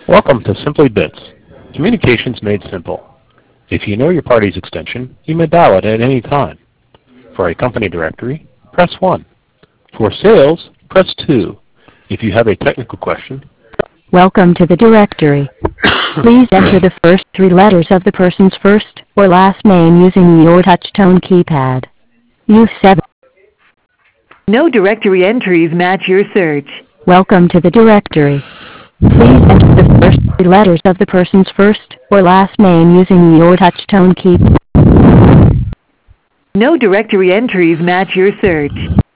Welcome to Simply Bits, communications made simple. If you know your party's extension, you may dial it at any time. For a company directory, press 1. For sales, press 2. If you have a technical question, Welcome to the directory. Please enter the first three letters of the person's first or last name using your touch-tone keypad. Use 7. No directory entries match your search. Welcome to the directory. Please enter the first three letters of the person's first or last name using your touch-tone keypad. No directory entries match your search.